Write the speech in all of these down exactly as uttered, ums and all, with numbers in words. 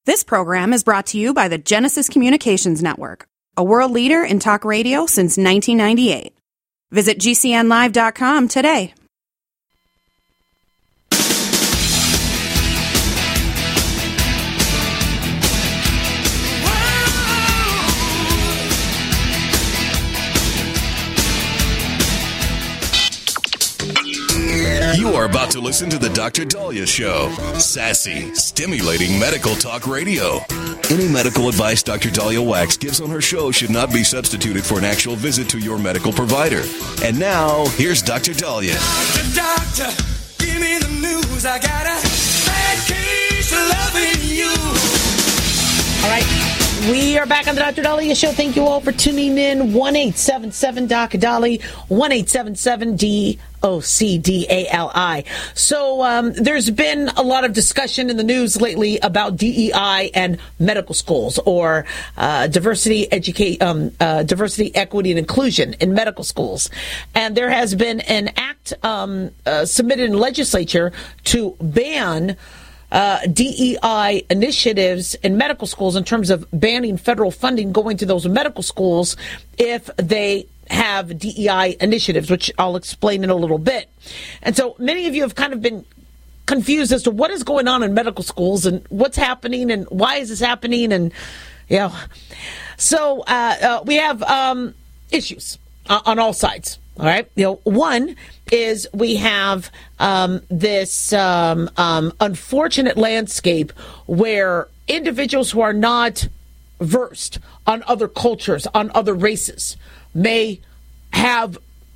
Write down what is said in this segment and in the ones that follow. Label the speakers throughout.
Speaker 1: This program is brought to you by the Genesis Communications Network, a world leader in talk radio since nineteen ninety-eight. Visit G C N live dot com today.
Speaker 2: You are about to listen to the Doctor Daliah Show. Sassy, stimulating medical talk radio. Any medical advice Doctor Daliah Wax gives on her show should not be substituted for an actual visit to your medical provider. And now, here's Doctor Daliah.
Speaker 3: Doctor, doctor, give me the news. I got a bad case of loving you.
Speaker 4: All right. We are back on the Doctor Daliah Show. Thank you all for tuning in. one eight seven seven D O C D A L I, one eight seven seven D O C D A L I. So um, there's been a lot of discussion in the news lately about D E I and medical schools, or uh, diversity, educate, um, uh, diversity, equity, and inclusion in medical schools. And there has been an act um, uh, submitted in the legislature to ban Uh, D E I initiatives in medical schools, in terms of banning federal funding going to those medical schools if they have D E I initiatives, which I'll explain in a little bit. And so many of you have kind of been confused as to what is going on in medical schools and what's happening and why is this happening. And, you know, so uh, uh, we have um, issues uh, on all sides. All right. You know, one is we have um, this um, um, unfortunate landscape where individuals who are not versed on other cultures, on other races, may have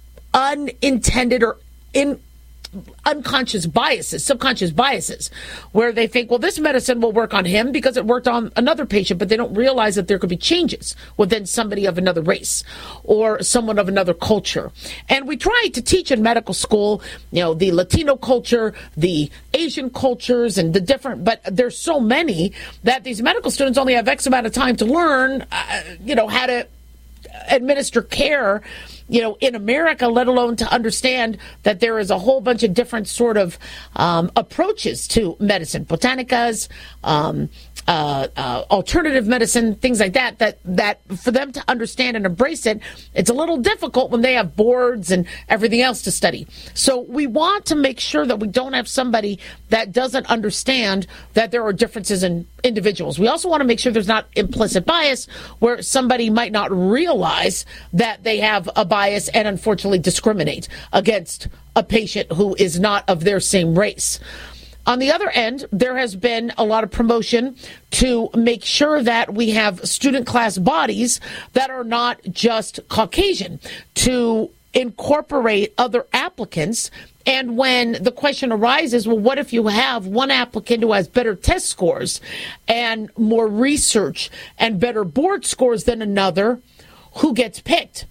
Speaker 4: unintended or in unconscious biases, subconscious biases, where they think, well, this medicine will work on him because it worked on another patient, but they don't realize that there could be changes within somebody of another race or someone of another culture. And we try to teach in medical school, you know, the Latino culture, the Asian cultures, and the different, but there's so many that these medical students only have X amount of time to learn, uh, you know, how to administer care, you know, in America, let alone to understand that there is a whole bunch of different sort of um, approaches to medicine, botanicas, um, uh, uh, alternative medicine, things like that, that, that for them to understand and embrace it, it's a little difficult when they have boards and everything else to study. So we want to make sure that we don't have somebody that doesn't understand that there are differences in individuals. We also want to make sure there's not implicit bias where somebody might not realize that they have a bias and unfortunately discriminate against a patient who is not of their same race. On the other end, there has been a lot of promotion to make sure that we have student class bodies that are not just Caucasian, to incorporate other applicants. And when the question arises, well, what if you have one applicant who has better test scores and more research and better board scores than another, who gets picked?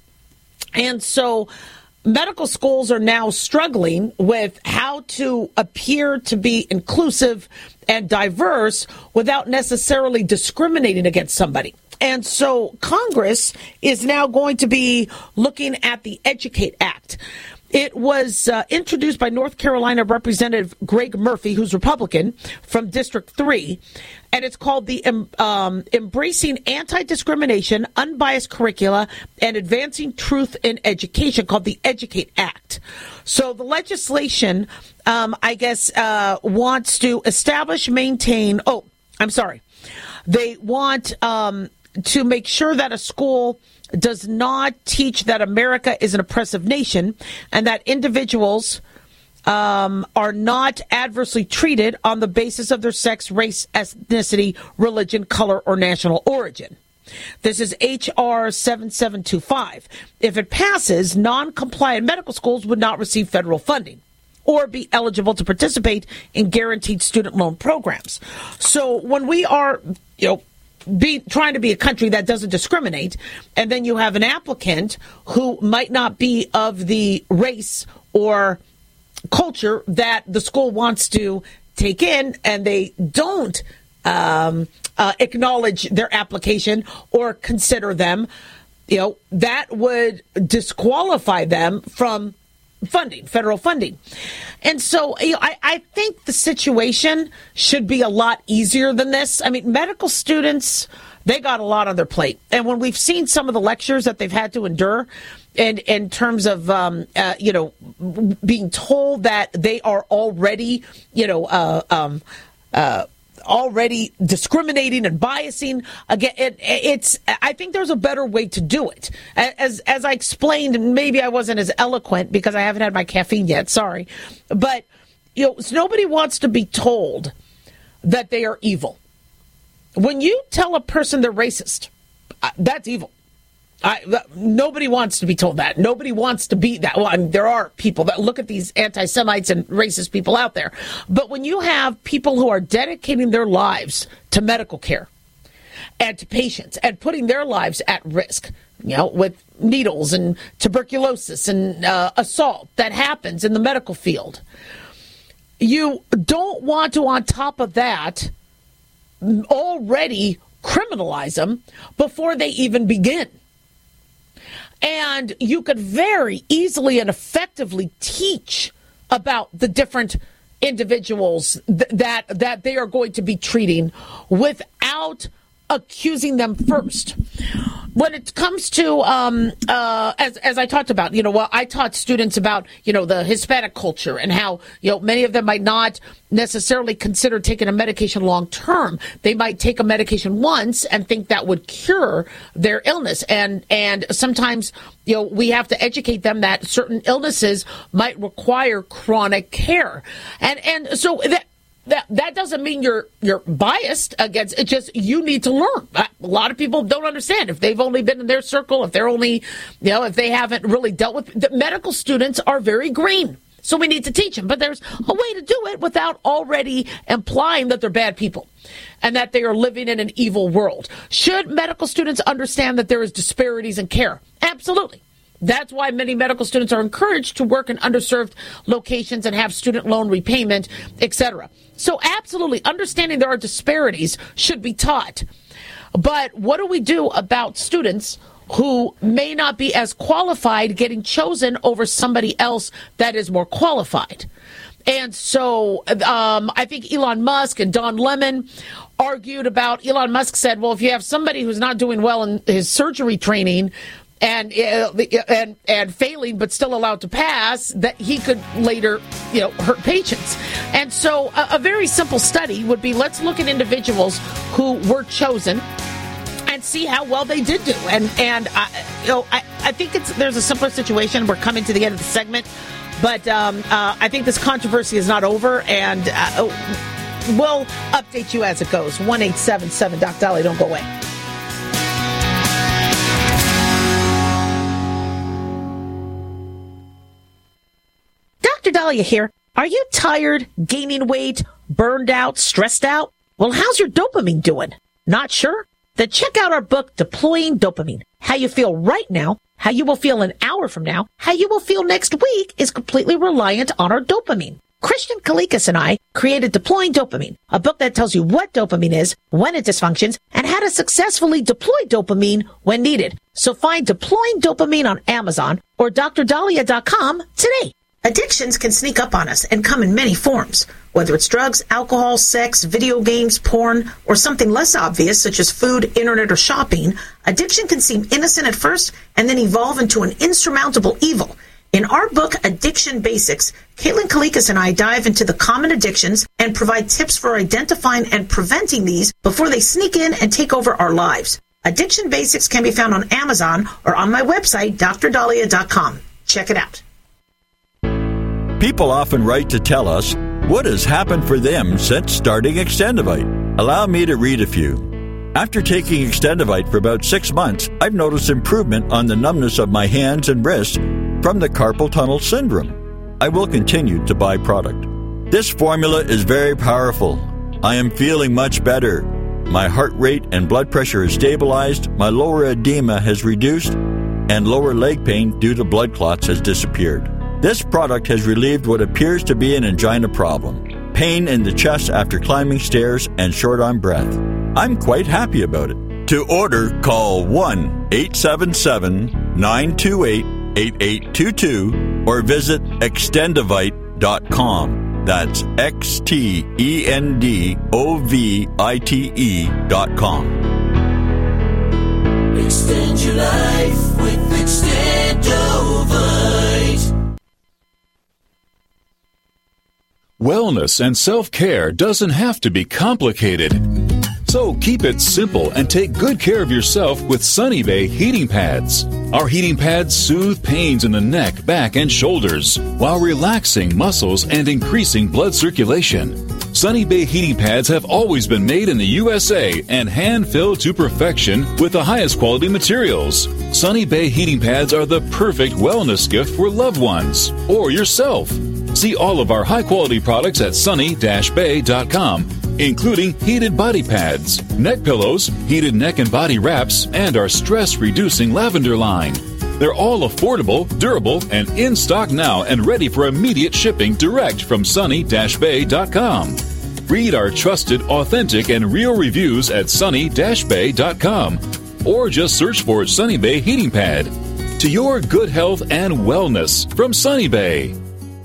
Speaker 4: And so medical schools are now struggling with how to appear to be inclusive and diverse without necessarily discriminating against somebody. And so Congress is now going to be looking at the EDUCATE Act. It was uh, introduced by North Carolina Representative Greg Murphy, who's Republican, from District three, and it's called the um, Embracing Anti-Discrimination, Unbiased Curricula, and Advancing Truth in Education, called the EDUCATE Act. So the legislation, um, I guess, uh, wants to establish, maintain, oh, I'm sorry, they want um, to make sure that a school does not teach that America is an oppressive nation and that individuals um, are not adversely treated on the basis of their sex, race, ethnicity, religion, color, or national origin. This is H R seven seven two five. If it passes, non-compliant medical schools would not receive federal funding or be eligible to participate in guaranteed student loan programs. So when we are, you know, Be, trying to be a country that doesn't discriminate, and then you have an applicant who might not be of the race or culture that the school wants to take in, and they don't um, uh, acknowledge their application or consider them, you know, that would disqualify them from funding, federal funding. And so you know, I, I think the situation should be a lot easier than this. I mean, medical students, they got a lot on their plate. And when we've seen some of the lectures that they've had to endure, and in terms of, um, uh, you know, being told that they are already, you know, uh, um, uh, already discriminating and biasing again, it, it's. I think there's a better way to do it. As as I explained, and maybe I wasn't as eloquent because I haven't had my caffeine yet. Sorry, but you know, nobody wants to be told that they are evil. When you tell a person they're racist, that's evil. I, nobody wants to be told that. Nobody wants to be that. Well, I mean, there are people that look at these anti-Semites and racist people out there. But when you have people who are dedicating their lives to medical care and to patients and putting their lives at risk, you know, with needles and tuberculosis and uh, assault that happens in the medical field, you don't want to, on top of that, already criminalize them before they even begin. And you could very easily and effectively teach about the different individuals th- that that they are going to be treating without accusing them first. When it comes to, um, uh, as as I talked about, you know, well, I taught students about, you know, the Hispanic culture and how, you know, many of them might not necessarily consider taking a medication long term. They might take a medication once and think that would cure their illness. And and sometimes, you know, we have to educate them that certain illnesses might require chronic care. And and so that. That that doesn't mean you're you're biased against it. Just you need to learn. A lot of people don't understand if they've only been in their circle, if they're only, you know, if they haven't really dealt with. The medical students are very green, so we need to teach them. But there's a way to do it without already implying that they're bad people and that they are living in an evil world. Should medical students understand that there is disparities in care? Absolutely. That's why many medical students are encouraged to work in underserved locations and have student loan repayment, et cetera. So absolutely, understanding there are disparities should be taught. But what do we do about students who may not be as qualified getting chosen over somebody else that is more qualified? And so um, I think Elon Musk and Don Lemon argued about, Elon Musk said, well, if you have somebody who's not doing well in his surgery training, And, uh, and and failing, but still allowed to pass, that he could later, you know, hurt patients. And so a, a very simple study would be, let's look at individuals who were chosen and see how well they did do. And, and uh, you know, I, I think it's there's a simpler situation. We're coming to the end of the segment. But um, uh, I think this controversy is not over. And uh, we'll update you as it goes. one eight seven seven Doc Dolly. Don't go away. Doctor Dahlia here. Are you tired, gaining weight, burned out, stressed out? Well, how's your dopamine doing? Not sure? Then check out our book, Deploying Dopamine. How you feel right now, how you will feel an hour from now, how you will feel next week is completely reliant on our dopamine. Christian Kalikas and I created Deploying Dopamine, a book that tells you what dopamine is, when it dysfunctions, and how to successfully deploy dopamine when needed. So find Deploying Dopamine on Amazon or D R Dahlia dot com today. Addictions can sneak up on us and come in many forms. Whether it's drugs, alcohol, sex, video games, porn, or something less obvious such as food, internet, or shopping, addiction can seem innocent at first and then evolve into an insurmountable evil. In our book, Addiction Basics, Caitlin Kalikas and I dive into the common addictions and provide tips for identifying and preventing these before they sneak in and take over our lives. Addiction Basics can be found on Amazon or on my website, D R Dahlia dot com. Check it out.
Speaker 5: People often write to tell us what has happened for them since starting Extendivite. Allow me to read a few. After taking Extendivite for about six months, I've noticed improvement on the numbness of my hands and wrists from the carpal tunnel syndrome. I will continue to buy product. This formula is very powerful. I am feeling much better. My heart rate and blood pressure is stabilized, my lower edema has reduced, and lower leg pain due to blood clots has disappeared. This product has relieved what appears to be an angina problem, pain in the chest after climbing stairs, and short on breath. I'm quite happy about it. To order, call one eight seven seven, nine two eight, eight eight two two or visit extendovite dot com. That's X T E N D O V I T E dot com.
Speaker 3: Extend your life with Extendovite.
Speaker 6: Wellness and self-care doesn't have to be complicated. So keep it simple and take good care of yourself with Sunny Bay heating pads. Our heating pads soothe pains in the neck, back, and shoulders while relaxing muscles and increasing blood circulation. Sunny Bay heating pads have always been made in the U S A and hand-filled to perfection with the highest quality materials. Sunny Bay heating pads are the perfect wellness gift for loved ones or yourself. See all of our high-quality products at sunny dash bay dot com, including heated body pads, neck pillows, heated neck and body wraps, and our stress-reducing lavender line. They're all affordable, durable, and in stock now and ready for immediate shipping direct from sunny dash bay dot com. Read our trusted, authentic, and real reviews at sunny dash bay dot com or just search for Sunny Bay Heating Pad. To your good health and wellness from Sunny Bay.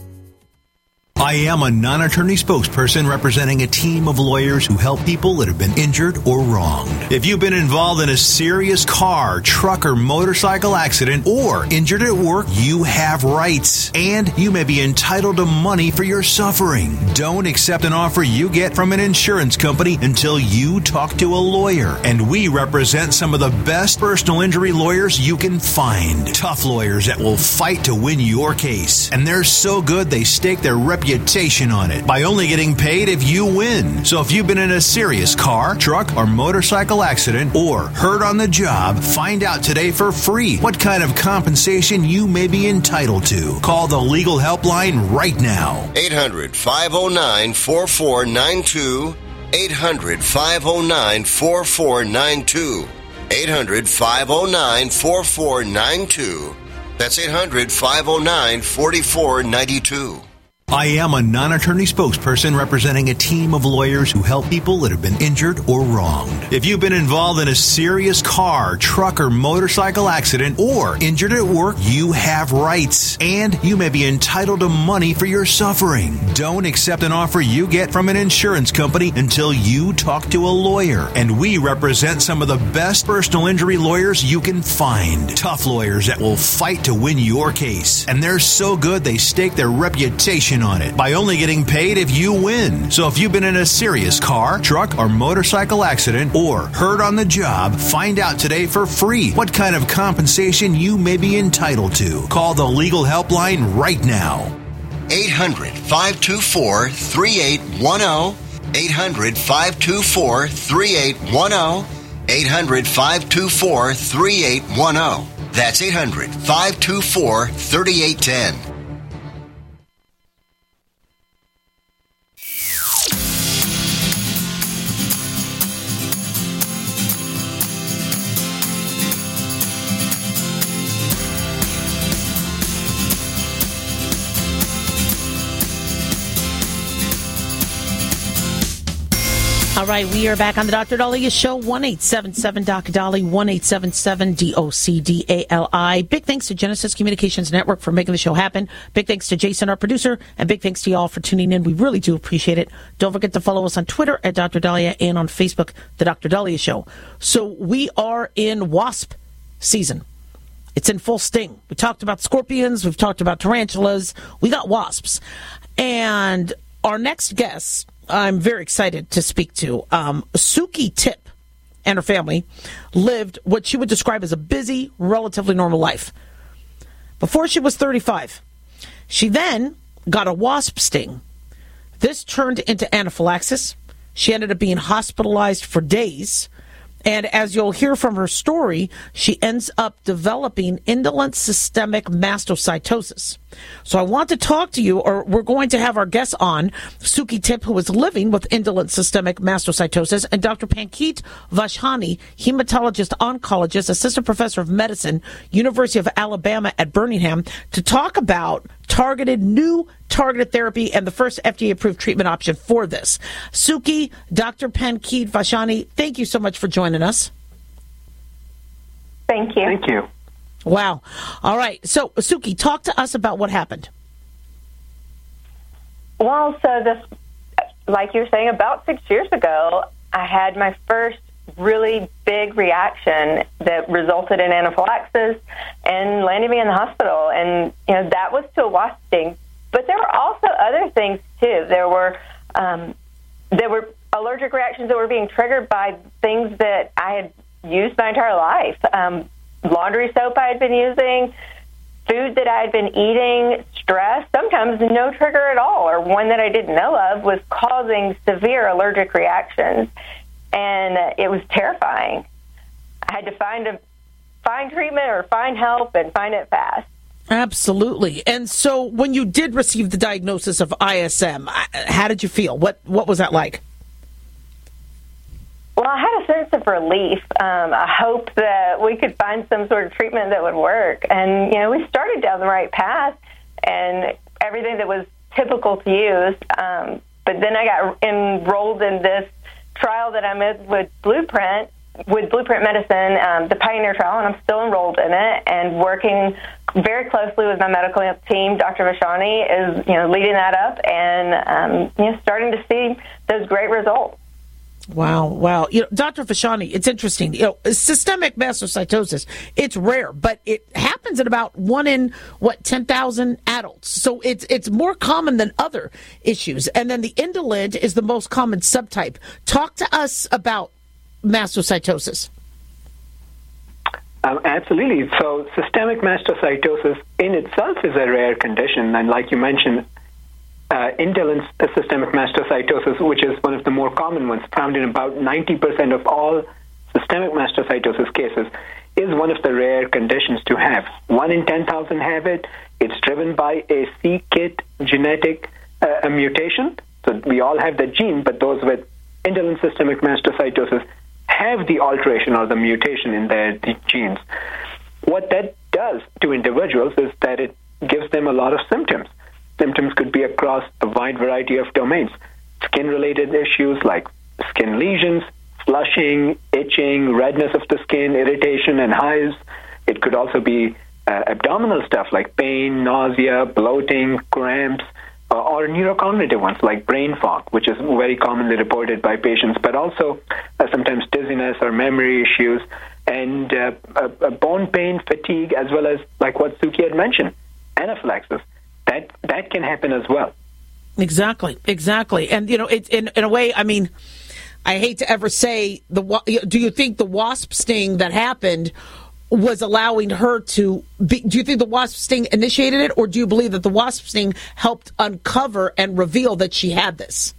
Speaker 7: I am a non-attorney spokesperson representing a team of lawyers who help people that have been injured or wronged. If you've been involved in a serious car, truck, or motorcycle accident or injured at work, you have rights, and you may be entitled to money for your suffering. Don't accept an offer you get from an insurance company until you talk to a lawyer. And we represent some of the best personal injury lawyers you can find. Tough lawyers that will fight to win your case. And they're so good they stake their reputation on it by only getting paid if you win. So if you've been in a serious car, truck, or motorcycle accident or hurt on the job, find out today for free what kind of compensation you may be entitled to. Call the legal helpline right now.
Speaker 8: eight hundred, five oh nine, four four nine two. eight hundred, five oh nine, four four nine two. eight hundred, five oh nine, four four nine two. That's eight hundred, five oh nine, four four nine two.
Speaker 7: I am a non-attorney spokesperson representing a team of lawyers who help people that have been injured or wronged. If you've been involved in a serious car, truck, or motorcycle accident or injured at work, you have rights, and you may be entitled to money for your suffering. Don't accept an offer you get from an insurance company until you talk to a lawyer. And we represent some of the best personal injury lawyers you can find. Tough lawyers that will fight to win your case. And they're so good they stake their reputation on it by only getting paid if you win. So if you've been in a serious car, truck, or motorcycle accident or hurt on the job, find out today for free what kind of compensation you may be entitled to. Call the legal helpline right now.
Speaker 8: eight hundred, five two four, three eight one zero. eight hundred, five two four, three eight one zero. eight hundred, five two four, three eight one zero. That's eight hundred, five two four, three eight one zero.
Speaker 4: All right, we are back on the Doctor Daliah Show, one eight seven seven D O C D A L I, one eight seven seven D O C D A L I. Big thanks to Genesis Communications Network for making the show happen. Big thanks to Jason, our producer, and big thanks to y'all for tuning in. We really do appreciate it. Don't forget to follow us on Twitter at Doctor Daliah and on Facebook, The Doctor Daliah Show. So we are in wasp season. It's in full sting. We talked about scorpions. We've talked about tarantulas. We got wasps. And our next guest, I'm very excited to speak to. Um, Suki Tip and her family lived what she would describe as a busy, relatively normal life. Before she was thirty-five, she then got a wasp sting. This turned into anaphylaxis. She ended up being hospitalized for days. And as you'll hear from her story, she ends up developing indolent systemic mastocytosis. So I want to talk to you, or we're going to have our guest on, Suki Tip, who is living with indolent systemic mastocytosis, and Doctor Pankit Vashani, hematologist, oncologist, assistant professor of medicine, University of Alabama at Birmingham, to talk about targeted, new targeted therapy and the first F D A-approved treatment option for this. Suki, Doctor Pankit Vashani, thank you so much for joining us.
Speaker 9: Thank you.
Speaker 10: Thank you.
Speaker 4: Wow. All right. So, Suki, talk to us about what happened.
Speaker 9: Well, so this, like you were saying, about six years ago, I had my first really big reaction that resulted in anaphylaxis and landed me in the hospital. And, you know, that was to a wasp sting. But there were also other things, too. There were, um, there were allergic reactions that were being triggered by things that I had used my entire life. Um, laundry soap I had been using, food that I had been eating, stress, sometimes no trigger at all, or one that I didn't know of was causing severe allergic reactions. And uh, it was terrifying. I had to find a find treatment or find help and find it fast.
Speaker 4: Absolutely. And so when you did receive the diagnosis of I S M, how did you feel? What what was that like?
Speaker 9: Well, I had a sense of relief. Um, I hoped that we could find some sort of treatment that would work. And, you know, we started down the right path and everything that was typical to use. Um, but then I got enrolled in this trial that I'm in with Blueprint, with Blueprint Medicine, um, the Pioneer trial, and I'm still enrolled in it and working very closely with my medical team. Doctor Vashani is, you know, leading that up and, um, you know, starting to see those great results.
Speaker 4: Wow, wow. You know, Doctor Vashani, it's interesting. You know, systemic mastocytosis, it's rare, but it happens in about one in, what, ten thousand adults. So it's it's more common than other issues. And then the indolent is the most common subtype. Talk to us about mastocytosis.
Speaker 10: Um, absolutely. So systemic mastocytosis in itself is a rare condition. And like you mentioned, Uh, indolent systemic mastocytosis, which is one of the more common ones, found in about ninety percent of all systemic mastocytosis cases, is one of the rare conditions to have. One in ten thousand have it. It's driven by a C KIT genetic uh, a mutation. So we all have the gene, but those with indolent systemic mastocytosis have the alteration or the mutation in their the genes. What that does to individuals is that it gives them a lot of symptoms. Symptoms could be across a wide variety of domains. Skin-related issues like skin lesions, flushing, itching, redness of the skin, irritation, and hives. It could also be uh, abdominal stuff like pain, nausea, bloating, cramps, uh, or neurocognitive ones like brain fog, which is very commonly reported by patients, but also uh, sometimes dizziness or memory issues, and uh, uh, bone pain, fatigue, as well as, like what Suki had mentioned, anaphylaxis. That that can happen as well.
Speaker 4: Exactly, exactly. And, you know, it, in, in a way, I mean, I hate to ever say, the. do you think the wasp sting that happened was allowing her to be, do you think the wasp sting initiated it, or do you believe that the wasp sting helped uncover and reveal that she had this?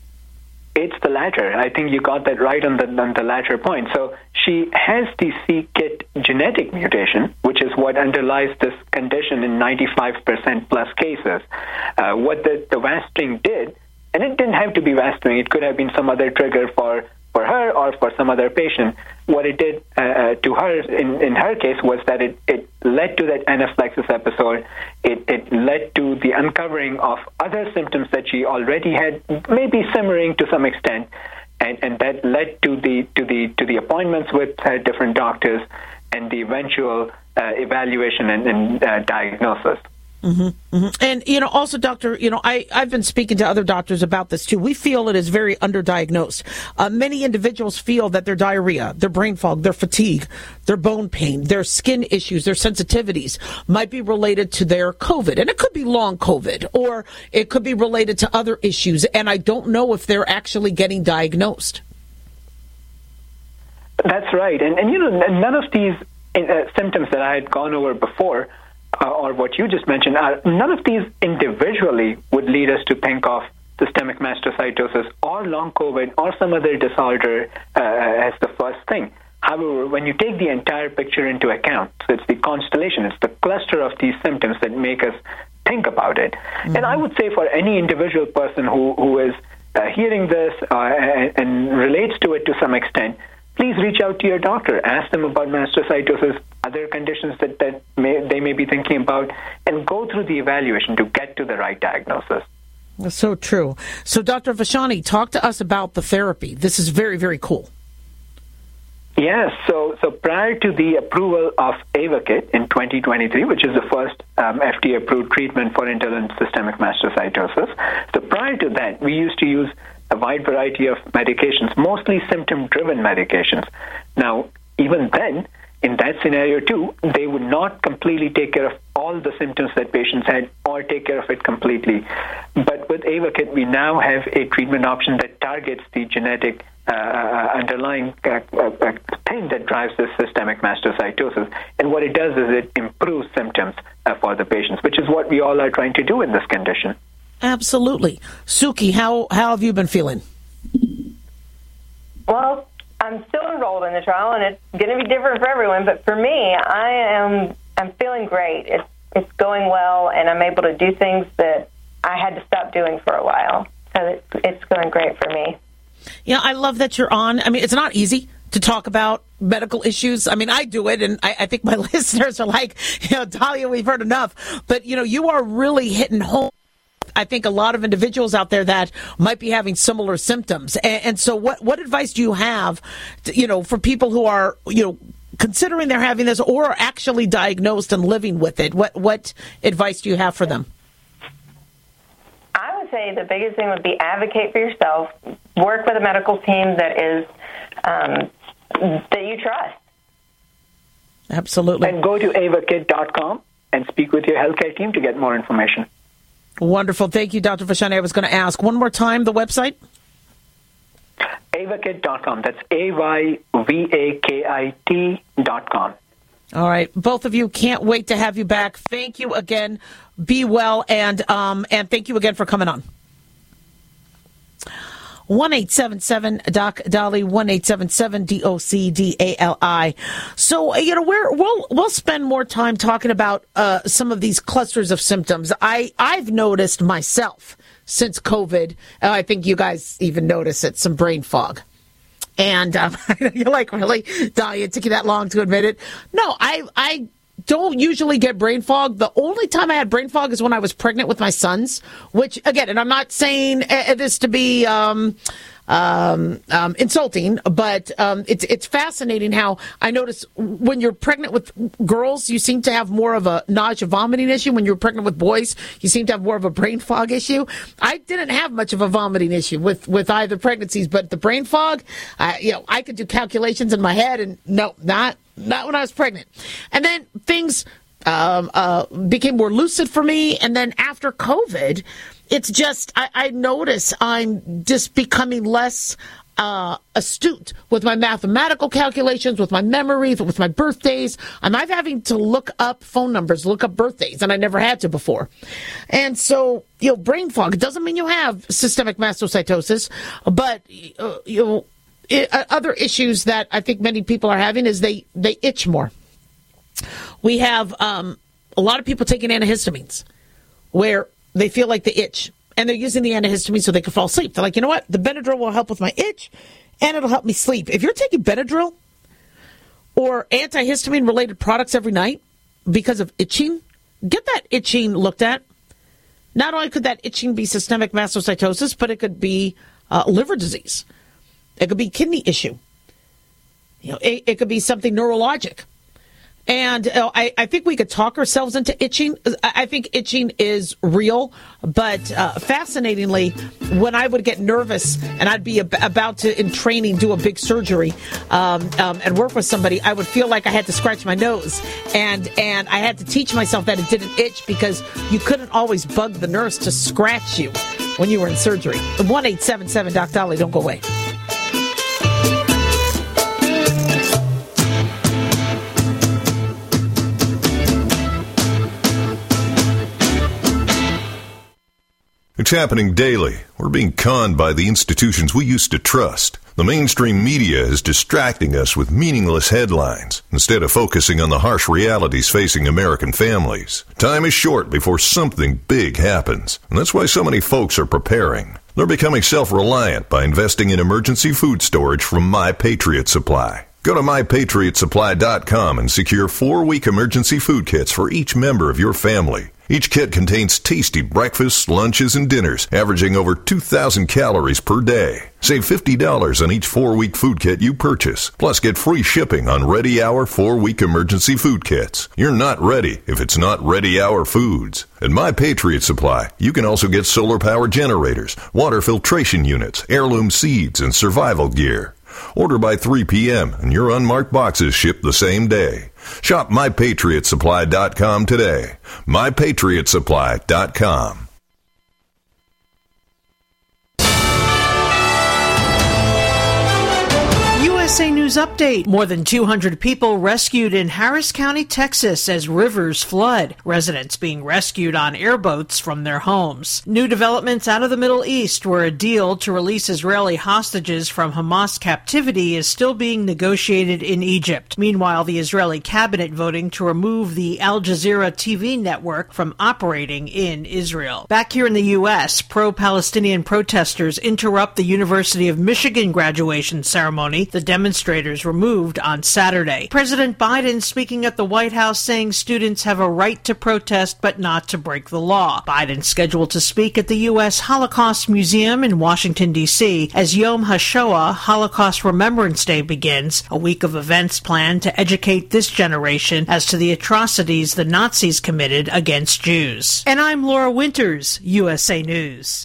Speaker 10: It's the latter. I think you got that right on the on the latter point. So she has the C KIT genetic mutation, which is what underlies this condition in ninety-five percent plus cases. Uh, what the, the wasp sting did, and it didn't have to be wasp sting, it could have been some other trigger for, for her or for some other patient. What it did uh, to her, in, in her case, was that it, it led to that anaphylaxis episode. It, it led to the uncovering of other symptoms that she already had, maybe simmering to some extent, and, and that led to the to the to the appointments with uh, different doctors and the eventual uh, evaluation and, and uh, diagnosis.
Speaker 4: Mm-hmm, mm-hmm. And, you know, also, Doctor, you know, I, I've been speaking to other doctors about this, too. We feel it is very underdiagnosed. Uh, many individuals feel that their diarrhea, their brain fog, their fatigue, their bone pain, their skin issues, their sensitivities might be related to their COVID. And it could be long COVID, or it could be related to other issues. And I don't know if they're actually getting diagnosed.
Speaker 10: That's right. And, and you know, none of these uh, symptoms that I had gone over before, Uh, or what you just mentioned, are, none of these individually would lead us to think of systemic mastocytosis or long COVID or some other disorder uh, as the first thing. However, when you take the entire picture into account, so it's the constellation, it's the cluster of these symptoms that make us think about it. Mm-hmm. And I would say for any individual person who, who is uh, hearing this uh, and, and relates to it to some extent, please reach out to your doctor. Ask them about mastocytosis, other conditions that, that may, they may be thinking about, and go through the evaluation to get to the right diagnosis.
Speaker 4: That's so true. So, Doctor Vashani, talk to us about the therapy. This is very, very cool.
Speaker 10: Yes, so so prior to the approval of Ayvakit in twenty twenty-three, which is the first um, F D A-approved treatment for indolent systemic mastocytosis, so prior to that, we used to use a wide variety of medications, mostly symptom-driven medications. Now, even then, in that scenario too, they would not completely take care of all the symptoms that patients had or take care of it completely. But with Ayvakit, we now have a treatment option that targets the genetic uh, underlying uh, uh, thing that drives this systemic mastocytosis. And what it does is it improves symptoms uh, for the patients, which is what we all are trying to do in this condition.
Speaker 4: Absolutely. Suki, how, how have you been feeling?
Speaker 9: Well, I'm still enrolled in the trial, and it's going to be different for everyone. But for me, I am I'm feeling great. It's it's going well, and I'm able to do things that I had to stop doing for a while. So it's it's going great for me.
Speaker 4: Yeah, I love that you're on. I mean, it's not easy to talk about medical issues. I mean, I do it, and I, I think my listeners are like, you know, Dahlia, we've heard enough. But, you know, you are really hitting home. I think a lot of individuals out there that might be having similar symptoms. And, and so what, what advice do you have, to, you know, for people who are, you know, considering they're having this or are actually diagnosed and living with it? What, what advice do you have for them?
Speaker 9: I would say the biggest thing would be advocate for yourself. Work with a medical team that is, um, that you trust.
Speaker 4: Absolutely.
Speaker 10: And go to ayvakit dot com and speak with your healthcare team to get more information.
Speaker 4: Wonderful. Thank you, Doctor Vachhani. I was going to ask one more time the website.
Speaker 10: ayvakit dot com. That's A Y V A K I T dot com.
Speaker 4: All right. Both of you, can't wait to have you back. Thank you again. Be well, and um, and thank you again for coming on. one eight seven seven Doc Dolly, one eight seven seven D O C D A L I. So, you know, we're, we'll we'll spend more time talking about uh, some of these clusters of symptoms. I, I've noticed myself since COVID, uh, I think you guys even notice it, some brain fog. And um, you're like, really, Dahlia, it took you that long to admit it? No, I I don't usually get brain fog. The only time I had brain fog is when I was pregnant with my sons, which, again, and I'm not saying uh, this to be um, um, um, insulting, but um, it's it's fascinating how I notice when you're pregnant with girls, you seem to have more of a nausea vomiting issue. When you're pregnant with boys, you seem to have more of a brain fog issue. I didn't have much of a vomiting issue with, with either pregnancies, but the brain fog, uh, you know, I could do calculations in my head, and no, not Not when I was pregnant. And then things um, uh, became more lucid for me. And then after COVID, it's just, I, I notice I'm just becoming less uh, astute with my mathematical calculations, with my memories, with my birthdays. I'm I'm having to look up phone numbers, look up birthdays, and I never had to before. And so, you know, brain fog, it doesn't mean you have systemic mastocytosis, but, uh, you know, It, uh, other issues that I think many people are having is they, they itch more. We have um, a lot of people taking antihistamines where they feel like they itch, and they're using the antihistamine so they can fall asleep. They're like, you know what? The Benadryl will help with my itch, and it'll help me sleep. If you're taking Benadryl or antihistamine-related products every night because of itching, get that itching looked at. Not only could that itching be systemic mastocytosis, but it could be uh, liver disease. It could be kidney issue. You know, it, it could be something neurologic. And uh, I, I think we could talk ourselves into itching. I think itching is real, but uh, fascinatingly, when I would get nervous and I'd be ab- about to, in training, do a big surgery um, um, and work with somebody, I would feel like I had to scratch my nose. And, and I had to teach myself that it didn't itch because you couldn't always bug the nurse to scratch you when you were in surgery. one eight seven seven Doc Dolly, don't go away.
Speaker 11: It's happening daily. We're being conned by the institutions we used to trust. The mainstream media is distracting us with meaningless headlines instead of focusing on the harsh realities facing American families. Time is short before something big happens, and that's why so many folks are preparing. They're becoming self-reliant by investing in emergency food storage from My Patriot Supply. Go to my patriot supply dot com and secure four-week emergency food kits for each member of your family. Each kit contains tasty breakfasts, lunches, and dinners, averaging over two thousand calories per day. Save fifty dollars on each four-week food kit you purchase. Plus, get free shipping on Ready Hour four-week emergency food kits. You're not ready if it's not Ready Hour Foods. At My Patriot Supply, you can also get solar power generators, water filtration units, heirloom seeds, and survival gear. Order by three p.m. and your unmarked boxes ship the same day. Shop my patriot supply dot com today. my patriot supply dot com.
Speaker 4: U S A News Update. More than two hundred people rescued in Harris County, Texas as rivers flood. Residents being rescued on airboats from their homes. New developments out of the Middle East, where a deal to release Israeli hostages from Hamas captivity is still being negotiated in Egypt. Meanwhile, the Israeli cabinet voting to remove the Al Jazeera T V network from operating in Israel. Back here in the U S, pro-Palestinian protesters interrupt the University of Michigan graduation ceremony. The demonstrators were moved on Saturday. President Biden speaking at the White House saying students have a right to protest but not to break the law. Biden scheduled to speak at the U S Holocaust Museum in Washington, D C as Yom HaShoah, Holocaust Remembrance Day, begins, a week of events planned to educate this generation as to the atrocities the Nazis committed against Jews. And I'm Laura Winters, U S A News.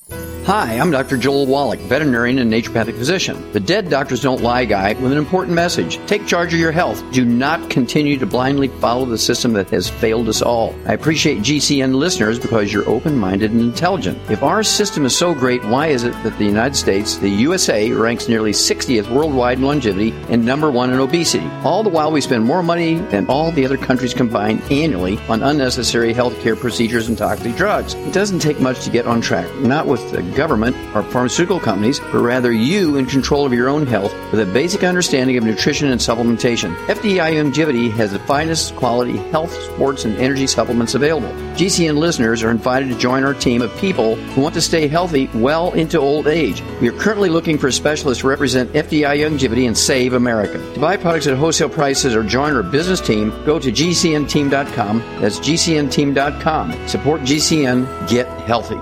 Speaker 12: Hi, I'm Doctor Joel Wallach, veterinarian and naturopathic physician. The Dead Doctors Don't Lie guy with an important message. Take charge of your health. Do not continue to blindly follow the system that has failed us all. I appreciate G C N listeners because you're open-minded and intelligent. If our system is so great, why is it that the United States, the U S A, ranks nearly sixtieth worldwide in longevity and number one in obesity? All the while we spend more money than all the other countries combined annually on unnecessary health care procedures and toxic drugs. It doesn't take much to get on track, not with the government or pharmaceutical companies, but rather you in control of your own health with a basic understanding of nutrition and supplementation. F D I Longevity has the finest quality health, sports, and energy supplements available. G C N listeners are invited to join our team of people who want to stay healthy well into old age. We are currently looking for specialists to represent F D I Longevity and Save America. To buy products at wholesale prices or join our business team, go to G C N team dot com. That's G C N team dot com. Support G C N. Get healthy.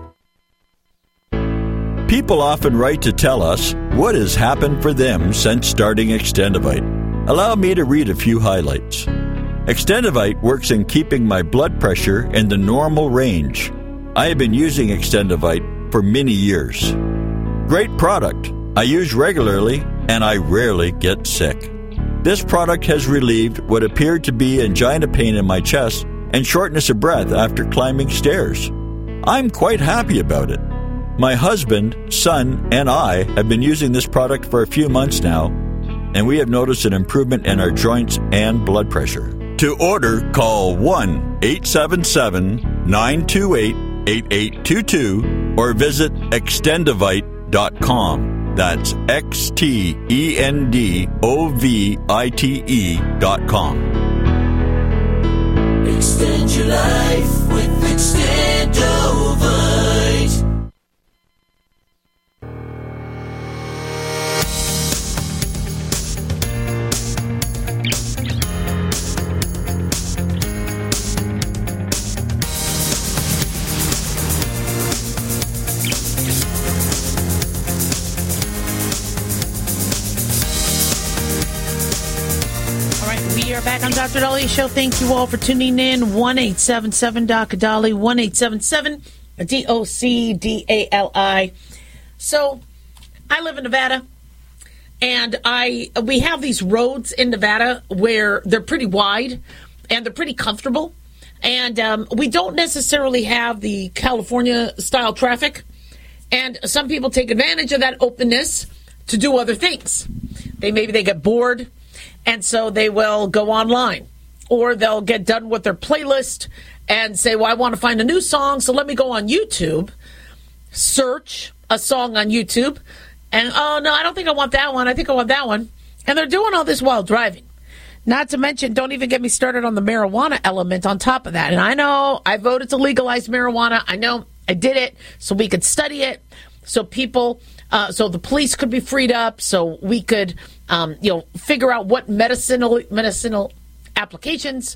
Speaker 5: People often write to tell us what has happened for them since starting Extendivite. Allow me to read a few highlights. Extendivite works in keeping my blood pressure in the normal range. I have been using Extendivite for many years. Great product. I use regularly and I rarely get sick. This product has relieved what appeared to be angina pain in my chest and shortness of breath after climbing stairs. I'm quite happy about it. My husband, son, and I have been using this product for a few months now, and we have noticed an improvement in our joints and blood pressure. To order, call one eight seven seven, nine two eight, eight eight two two or visit extendivite dot com. That's X T E N D O V I T E dot com.
Speaker 3: Extend your life with Extendovite.
Speaker 4: Back on Doctor Dalia's show. Thank you all for tuning in. one eight seven seven D O C D A L I, one eight seven seven D O C D A L I. So, I live in Nevada, and I we have these roads in Nevada where they're pretty wide, and they're pretty comfortable, and um, we don't necessarily have the California-style traffic, and some people take advantage of that openness to do other things. They Maybe they get bored, and so they will go online, or they'll get done with their playlist and say, well, I want to find a new song, so let me go on YouTube, search a song on YouTube, and, oh, no, I don't think I want that one. I think I want that one. And they're doing all this while driving. Not to mention, don't even get me started on the marijuana element on top of that. And I know I voted to legalize marijuana. I know I did it so we could study it, so people Uh, so the police could be freed up, so we could, um, you know, figure out what medicinal medicinal applications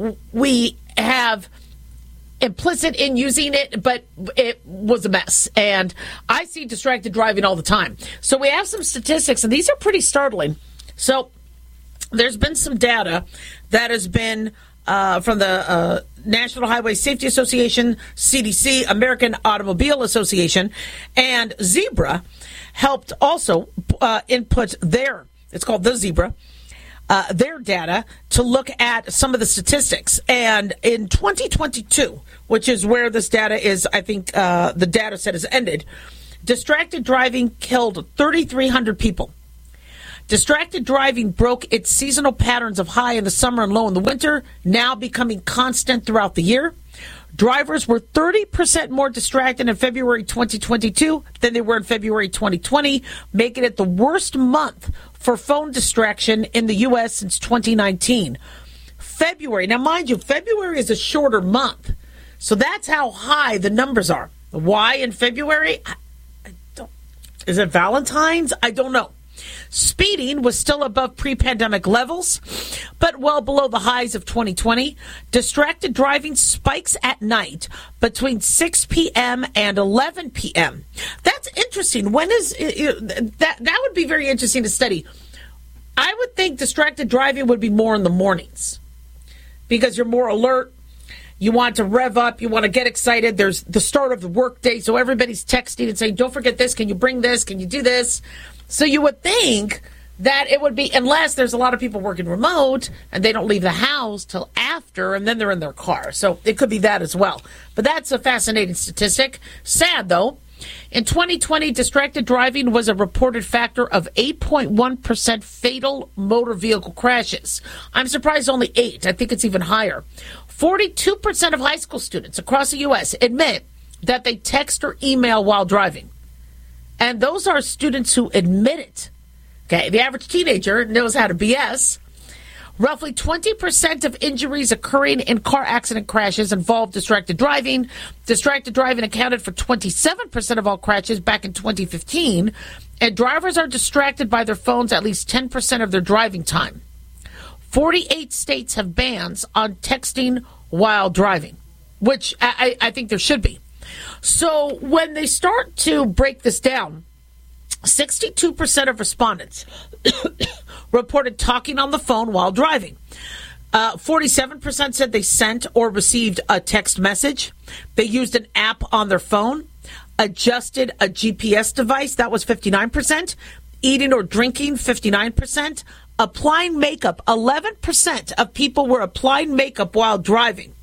Speaker 4: we have implicit in using it, but it was a mess. And I see distracted driving all the time. So we have some statistics, and these are pretty startling. So there's been some data that has been uh, from the uh, National Highway Safety Association, C D C, American Automobile Association, and Zebra helped also uh, input their, it's called the Zebra, Uh, their data to look at some of the statistics. And in twenty twenty-two, which is where this data is, I think uh, the data set has ended, distracted driving killed thirty-three hundred people. Distracted driving broke its seasonal patterns of high in the summer and low in the winter, now becoming constant throughout the year. Drivers were thirty percent more distracted in February twenty twenty-two than they were in February twenty twenty, making it the worst month for phone distraction in the U S since twenty nineteen. February, now mind you, February is a shorter month, so that's how high the numbers are. Why in February? I, I don't, is it Valentine's? I don't know. Speeding was still above pre-pandemic levels, but well below the highs of twenty twenty. Distracted driving spikes at night between six p.m. and eleven p.m. That's interesting. When is that? That would be very interesting to study. I would think distracted driving would be more in the mornings because you're more alert. You want to rev up. You want to get excited. There's the start of the workday, so everybody's texting and saying, "Don't forget this. Can you bring this? Can you do this?" So you would think that it would be, unless there's a lot of people working remote and they don't leave the house till after, and then they're in their car. So it could be that as well. But that's a fascinating statistic. Sad, though. In twenty twenty, distracted driving was a reported factor of eight point one percent fatal motor vehicle crashes. I'm surprised only eight. I think it's even higher. forty-two percent of high school students across the U S admit that they text or email while driving. And those are students who admit it. Okay, the average teenager knows how to B S. Roughly twenty percent of injuries occurring in car accident crashes involve distracted driving. Distracted driving accounted for twenty-seven percent of all crashes back in twenty fifteen. And drivers are distracted by their phones at least ten percent of their driving time. forty-eight states have bans on texting while driving, which I, I think there should be. So when they start to break this down, sixty-two percent of respondents reported talking on the phone while driving. Uh, forty-seven percent said they sent or received a text message. They used an app on their phone, adjusted a G P S device. That was fifty-nine percent. Eating or drinking, fifty-nine percent. Applying makeup, eleven percent of people were applying makeup while driving.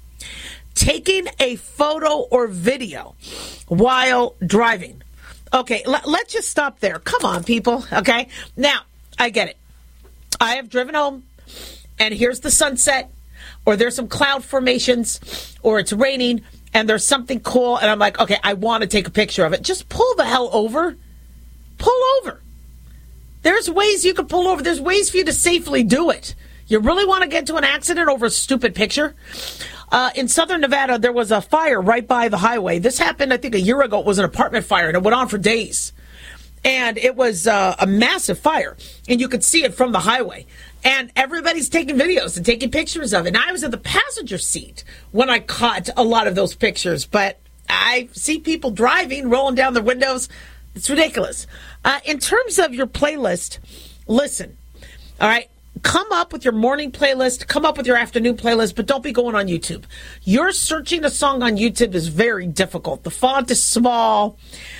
Speaker 4: Taking a photo or video while driving. Okay, l- let's just stop there. Come on, people. Okay, now I get it. I have driven home, and here's the sunset, or there's some cloud formations, or it's raining, and there's something cool, and I'm like, okay, I want to take a picture of it. Just pull the hell over. Pull over. There's ways you can pull over. There's ways for you to safely do it. You really want to get into an accident over a stupid picture? Uh, in southern Nevada, there was a fire right by the highway. This happened, I think, a year ago. It was an apartment fire, and it went on for days. And it was uh, a massive fire, and you could see it from the highway. And everybody's taking videos and taking pictures of it. And I was in the passenger seat when I caught a lot of those pictures. But I see people driving, rolling down their windows. It's ridiculous. Uh, in terms of your playlist, listen, all right? Come up with your morning playlist, come up with your afternoon playlist, but don't be going on YouTube. You're searching a song on YouTube is very difficult. The font is small.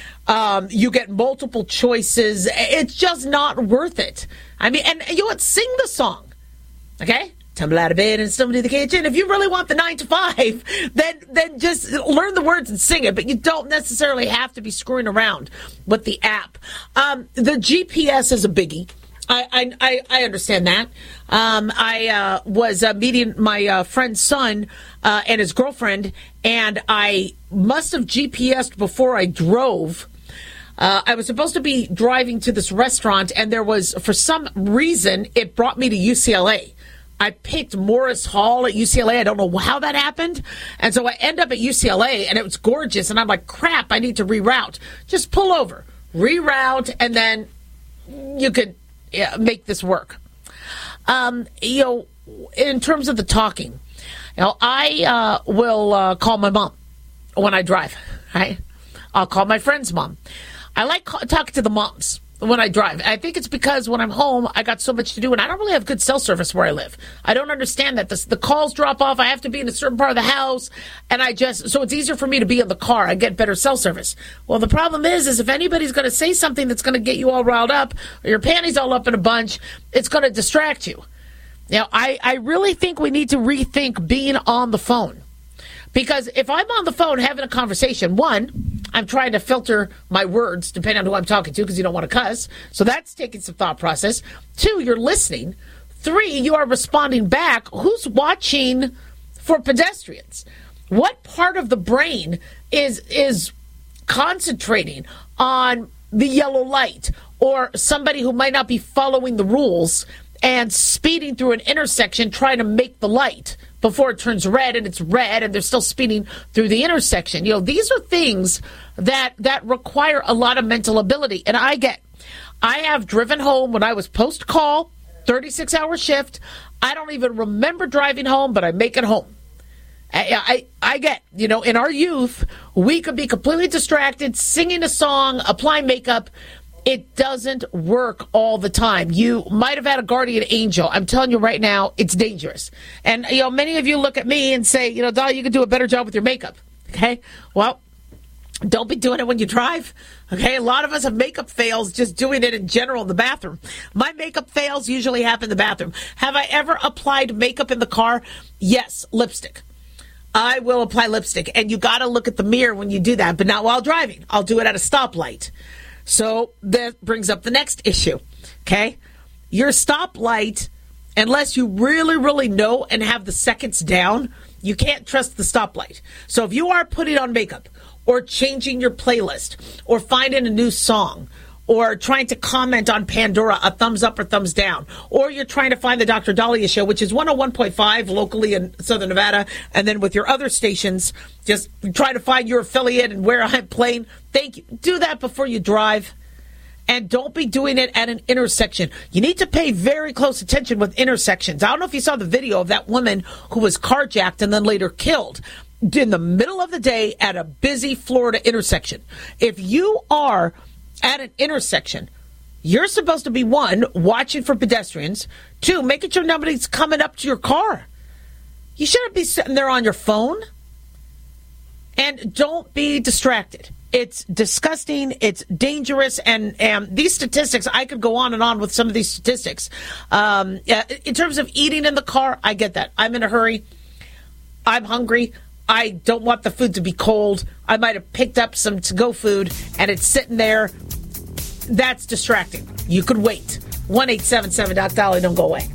Speaker 4: Um, you get multiple choices. It's just not worth it. I mean, and you know what? Sing the song, okay? Tumble out of bed and stumble to the kitchen. If you really want the nine to five, then then just learn the words and sing it. But you don't necessarily have to be screwing around with the app. Um, the G P S is a biggie. I, I, I understand that. Um, I uh, was uh, meeting my uh, friend's son uh, and his girlfriend, and I must have G P S'd before I drove. Uh, I was supposed to be driving to this restaurant, and there was, for some reason, it brought me to U C L A. I picked Morris Hall at U C L A. I don't know how that happened. And so I end up at U C L A, and it was gorgeous. And I'm like, crap, I need to reroute. Just pull over. reroute, and then you could yeah, make this work. Um, you know, in terms of the talking, you know, I uh, will uh, call my mom when I drive, right? I'll call my friend's mom. I like call, talking to the moms when I drive. I think it's because when I'm home, I got so much to do, and I don't really have good cell service where I live. I don't understand that. The, the calls drop off. I have to be in a certain part of the house, and I just, so it's easier for me to be in the car. I get better cell service. Well, the problem is, is if anybody's going to say something that's going to get you all riled up, or your panties all up in a bunch, it's going to distract you. Now, I, I really think we need to rethink being on the phone. Because if I'm on the phone having a conversation, one, I'm trying to filter my words depending on who I'm talking to because you don't want to cuss. So that's taking some thought process. Two, you're listening. Three, you are responding back. Who's watching for pedestrians? What part of the brain is is concentrating on the yellow light or somebody who might not be following the rules and speeding through an intersection trying to make the light before it turns red, and it's red and they're still speeding through the intersection? You know, these are things that that require a lot of mental ability. And I get, I have driven home when I was post-call, thirty-six hour shift. I don't even remember driving home, but I make it home. I, I, I get, you know, in our youth, we could be completely distracted, singing a song, applying makeup. It doesn't work all the time. You might have had a guardian angel. I'm telling you right now, it's dangerous. And, you know, many of you look at me and say, you know, Dolly, you can do a better job with your makeup. Okay? Well, don't be doing it when you drive. Okay? A lot of us have makeup fails just doing it in general in the bathroom. My makeup fails usually happen in the bathroom. Have I ever applied makeup in the car? Yes, lipstick. I will apply lipstick. And you got to look at the mirror when you do that, but not while driving. I'll do it at a stoplight. So that brings up the next issue, okay? Your stoplight, unless you really, really know and have the seconds down, you can't trust the stoplight. So if you are putting on makeup or changing your playlist or finding a new song or trying to comment on Pandora, a thumbs up or thumbs down, or you're trying to find the Doctor Dahlia Show, which is one oh one point five locally in Southern Nevada, and then with your other stations, just try to find your affiliate and where I'm playing. Thank you. Do that before you drive. And don't be doing it at an intersection. You need to pay very close attention with intersections. I don't know if you saw the video of that woman who was carjacked and then later killed in the middle of the day at a busy Florida intersection. If you are at an intersection, you're supposed to be, one, watching for pedestrians, two, making sure nobody's coming up to your car. You shouldn't be sitting there on your phone. And don't be distracted. It's disgusting. It's dangerous. And, and these statistics, I could go on and on with some of these statistics. Um, in terms of eating in the car, I get that. I'm in a hurry. I'm hungry. I don't want the food to be cold. I might have picked up some to-go food, and it's sitting there. That's distracting. You could wait. one eight seven seven Doc Dolly. Don't go away.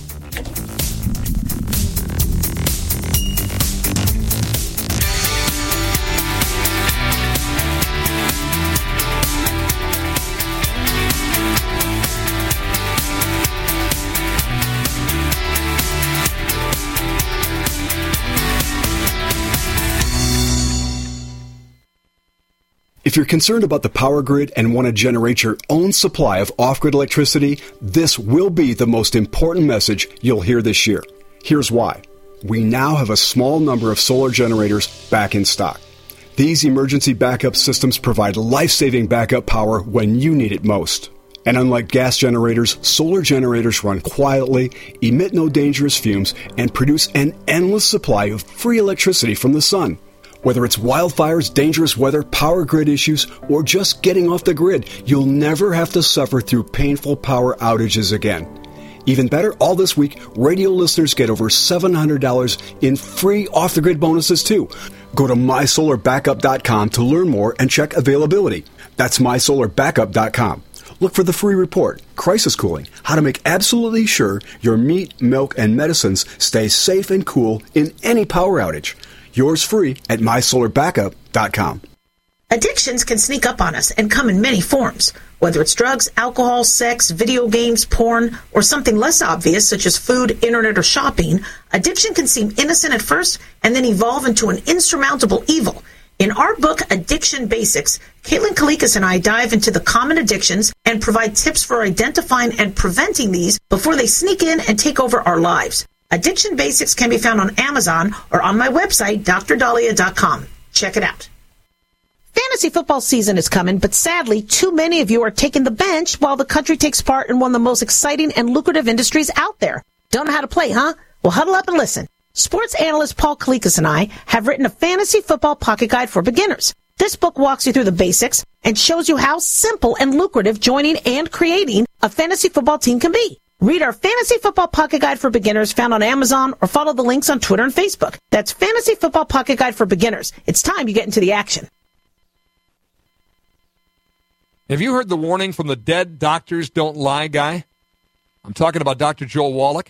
Speaker 13: If you're concerned about the power grid and want to generate your own supply of off-grid electricity, this will be the most important message you'll hear this year. Here's why. We now have a small number of solar generators back in stock. These emergency backup systems provide life-saving backup power when you need it most. And unlike gas generators, solar generators run quietly, emit no dangerous fumes, and produce an endless supply of free electricity from the sun. Whether it's wildfires, dangerous weather, power grid issues, or just getting off the grid, you'll never have to suffer through painful power outages again. Even better, all this week, radio listeners get over seven hundred dollars in free off-the-grid bonuses, too. Go to my solar backup dot com to learn more and check availability. That's my solar backup dot com. Look for the free report, Crisis Cooling, how to make absolutely sure your meat, milk, and medicines stay safe and cool in any power outage. Yours free at my solar backup dot com.
Speaker 4: Addictions can sneak up on us and come in many forms. Whether it's drugs, alcohol, sex, video games, porn, or something less obvious such as food, internet, or shopping, addiction can seem innocent at first and then evolve into an insurmountable evil. In our book, Addiction Basics, Caitlin Kalikas and I dive into the common addictions and provide tips for identifying and preventing these before they sneak in and take over our lives. Addiction Basics can be found on Amazon or on my website, d r dahlia dot com. Check it out. Fantasy football season is coming, but sadly, too many of you are taking the bench while the country takes part in one of the most exciting and lucrative industries out there. Don't know how to play, huh? Well, huddle up and listen. Sports analyst Paul Kalikas and I have written a fantasy football pocket guide for beginners. This book walks you through the basics and shows you how simple and lucrative joining and creating a fantasy football team can be. Read our Fantasy Football Pocket Guide for Beginners found on Amazon or follow the links on Twitter and Facebook. That's Fantasy Football Pocket Guide for Beginners. It's time you get into the action.
Speaker 14: Have you heard the warning from the Dead Doctors Don't Lie guy? I'm talking about Doctor Joel Wallach.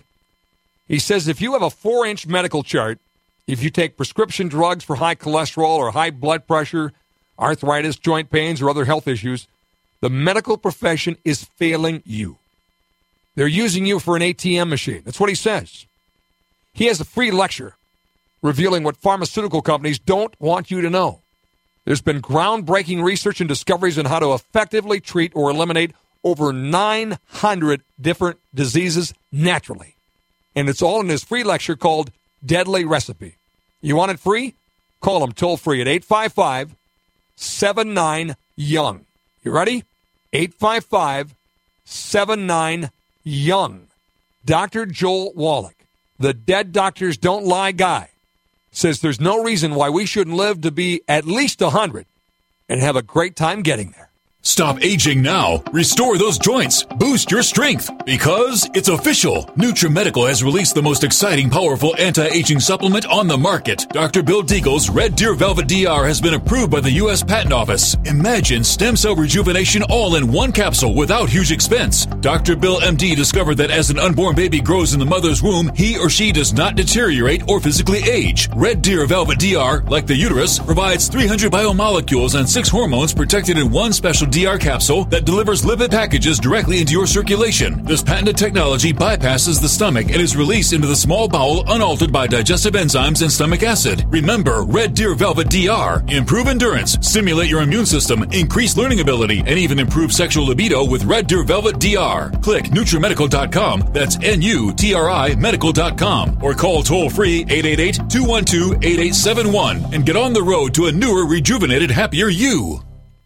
Speaker 14: He says if you have a four-inch medical chart, if you take prescription drugs for high cholesterol or high blood pressure, arthritis, joint pains, or other health issues, the medical profession is failing you. They're using you for an A T M machine. That's what he says. He has a free lecture revealing what pharmaceutical companies don't want you to know. There's been groundbreaking research and discoveries on how to effectively treat or eliminate over nine hundred different diseases naturally. And it's all in his free lecture called Deadly Recipe. You want it free? Call him toll free at eight five five, seven nine, young. You ready? eight five five, seven nine, young. Doctor Joel Wallach, the Dead Doctors Don't Lie guy, says there's no reason why we shouldn't live to be at least one hundred and have a great time getting there.
Speaker 6: Stop aging now. Restore those joints. Boost your strength. Because it's official. NutriMedical has released the most exciting, powerful anti-aging supplement on the market. Doctor Bill Deagle's Red Deer Velvet D R has been approved by the U S Patent Office. Imagine stem cell rejuvenation all in one capsule without huge expense. Doctor Bill M D discovered that as an unborn baby grows in the mother's womb, he or she does not deteriorate or physically age. Red Deer Velvet D R, like the uterus, provides three hundred biomolecules and six hormones protected in one special D R capsule that delivers lipid packages directly into your circulation. This patented technology bypasses the stomach and is released into the small bowel unaltered by digestive enzymes and stomach acid. Remember, Red Deer Velvet D R. Improve endurance, stimulate your immune system, increase learning ability, and even improve sexual libido with Red Deer Velvet D R. Click NutriMedical dot com, that's N U T R I medical dot com, or call toll-free eight eight eight, two one two, eight eight seven one and get on the road to a newer, rejuvenated, happier you.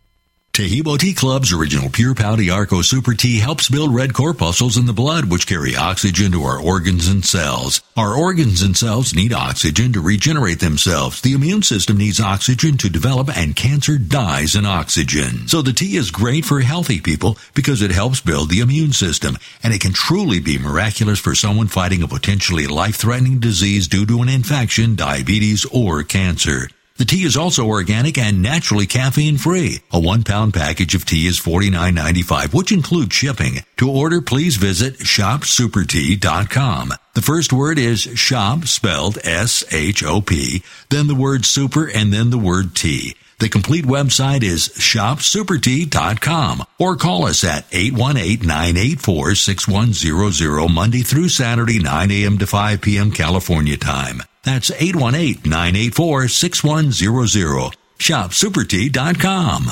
Speaker 15: Tahibo Tea Club's original Pure Pouty Arco Super Tea helps build red corpuscles in the blood, which carry oxygen to our organs and cells. Our organs and cells need oxygen to regenerate themselves. The immune system needs oxygen to develop, and cancer dies in oxygen. So the tea is great for healthy people because it helps build the immune system, and it can truly be miraculous for someone fighting a potentially life-threatening disease due to an infection, diabetes, or cancer. The tea is also organic and naturally caffeine-free. A one-pound package of tea is forty-nine ninety-five, which includes shipping. To order, please visit shop super tea dot com. The first word is shop, spelled S H O P, then the word super, and then the word tea. The complete website is shop super tea dot com, or call us at eight one eight, nine eight four, six one zero zero Monday through Saturday, nine a.m. to five p.m. California time. That's eight one eight, nine eight four, six one zero zero. shop super tea dot com.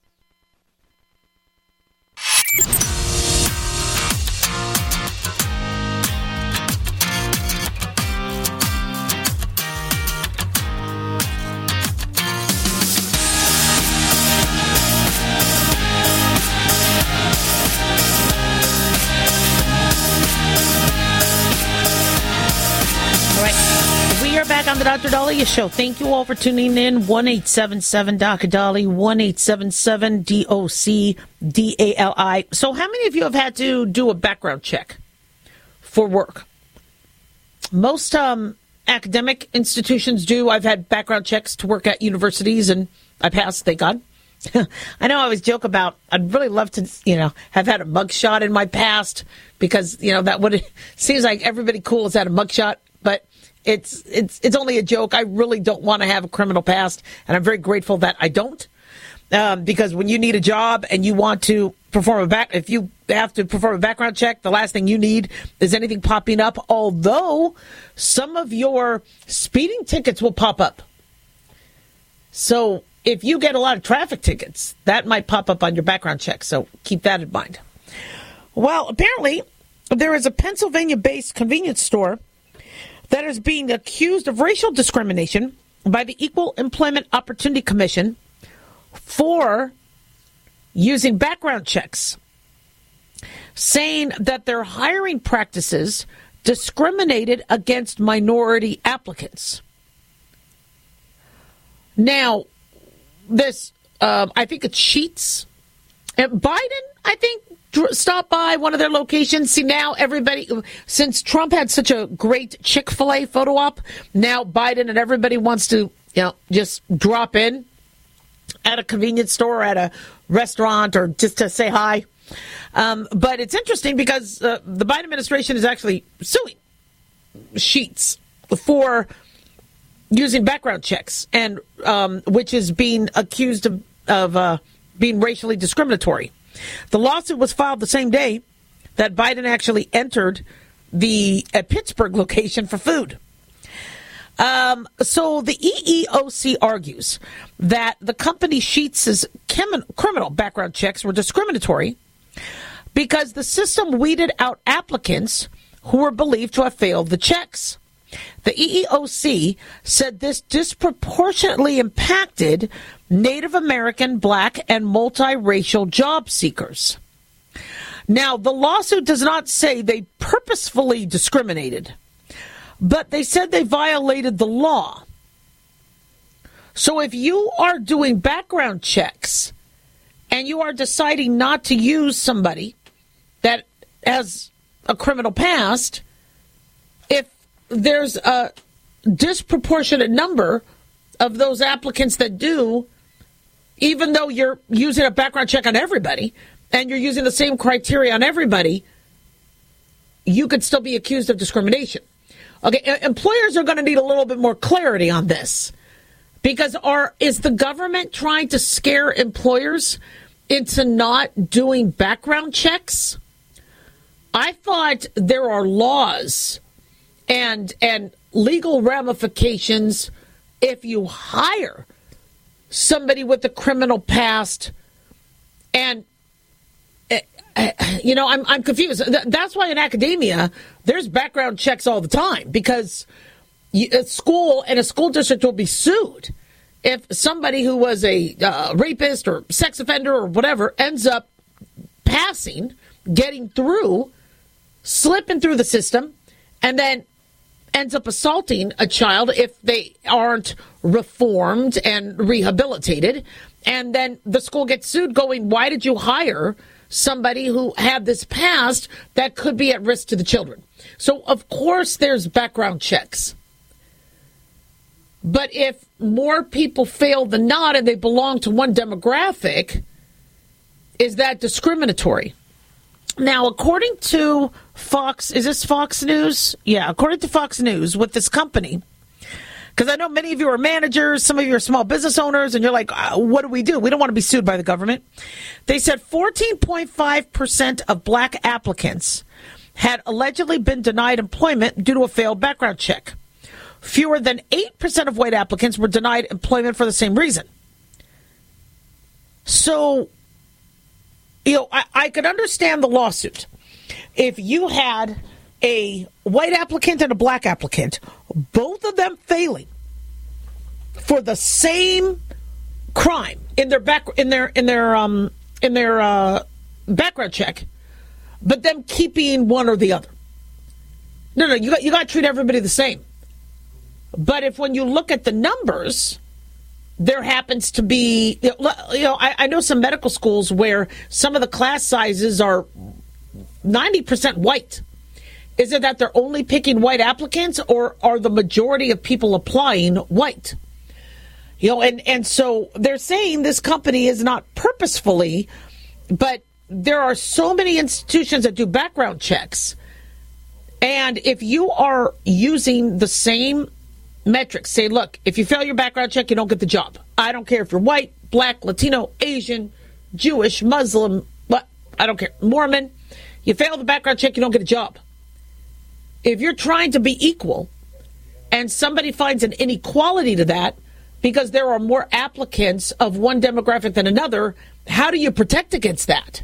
Speaker 4: Back on the Doctor Dahlia Show. Thank you all for tuning in. one eight seven seven D O C D A L I, one eight seven seven D O C D A L I. So how many of you have had to do a background check for work? Most um, academic institutions do. I've had background checks to work at universities, and I passed, thank God. I know I always joke about, I'd really love to, you know, have had a mugshot in my past, because, you know, that would, seems like everybody cool has had a mugshot, but It's it's it's only a joke. I really don't want to have a criminal past, and I'm very grateful that I don't. Um, because when you need a job and you want to perform a back, if you have to perform a background check, the last thing you need is anything popping up. Although some of your speeding tickets will pop up. So if you get a lot of traffic tickets, that might pop up on your background check. So keep that in mind. Well, apparently there is a Pennsylvania-based convenience store that is being accused of racial discrimination by the Equal Employment Opportunity Commission for using background checks, saying that their hiring practices discriminated against minority applicants. Now, this, uh, I think it's Sheetz. And Biden, I think, stopped by one of their locations. See, now everybody, since Trump had such a great Chick-fil-A photo op, now Biden and everybody wants to, you know, just drop in at a convenience store, or at a restaurant, or just to say hi. Um, but it's interesting because uh, the Biden administration is actually suing Sheetz for using background checks, and um, which is being accused of, of uh, being racially discriminatory. The lawsuit was filed the same day that Biden actually entered the uh, Pittsburgh location for food. Um, so the E E O C argues that the company Sheetz's chem- criminal background checks were discriminatory because the system weeded out applicants who were believed to have failed the checks. The E E O C said this disproportionately impacted Native American, Black, and multiracial job seekers. Now, the lawsuit does not say they purposefully discriminated, but they said they violated the law. So if you are doing background checks and you are deciding not to use somebody that has a criminal past, if there's a disproportionate number of those applicants that do, even though you're using a background check on everybody and you're using the same criteria on everybody, you could still be accused of discrimination. Okay, employers are going to need a little bit more clarity on this, because are is the government trying to scare employers into not doing background checks? I thought there are laws and and legal ramifications if you hire somebody with a criminal past. And you know, I'm I'm confused. That's why in academia there's background checks all the time, because a school and a school district will be sued if somebody who was a uh, rapist or sex offender or whatever ends up passing, getting through, slipping through the system, and then ends up assaulting a child if they aren't reformed and rehabilitated. And then the school gets sued going, why did you hire somebody who had this past that could be at risk to the children? So, of course, there's background checks. But if more people fail than not and they belong to one demographic, is that discriminatory? Now, according to Fox, is this Fox News? Yeah, according to Fox News, with this company, because I know many of you are managers, some of you are small business owners, and you're like, uh, what do we do? We don't want to be sued by the government. They said fourteen point five percent of black applicants had allegedly been denied employment due to a failed background check. Fewer than eight percent of white applicants were denied employment for the same reason. So, you know, I, I could understand the lawsuit. If you had a white applicant and a black applicant, both of them failing for the same crime in their back in their in their um in their uh, background check, but them keeping one or the other. No, no, you got you got to treat everybody the same. But if when you look at the numbers, there happens to be, you know, you know I, I know some medical schools where some of the class sizes are ninety percent white. Is it that they're only picking white applicants, or are the majority of people applying white? You know, and, and so they're saying this company is not purposefully, but there are so many institutions that do background checks. And if you are using the same metrics, say, look, if you fail your background check, you don't get the job. I don't care if you're white, black, Latino, Asian, Jewish, Muslim, what, I don't care, Mormon. You fail the background check, you don't get a job. If you're trying to be equal and somebody finds an inequality to that because there are more applicants of one demographic than another. How do you protect against that?